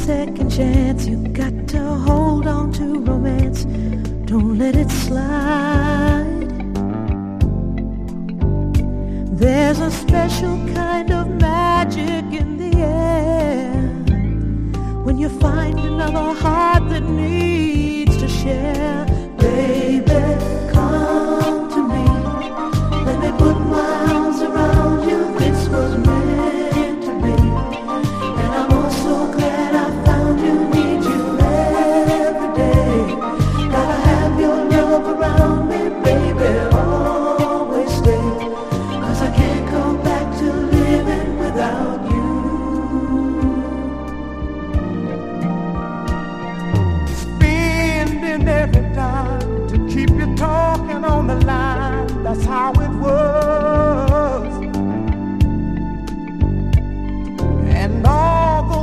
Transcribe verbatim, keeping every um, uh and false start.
second chance. You got to hold on to romance. Don't let it slide. There's a special kind of magic in the air when you find another heart that needs to share. Baby,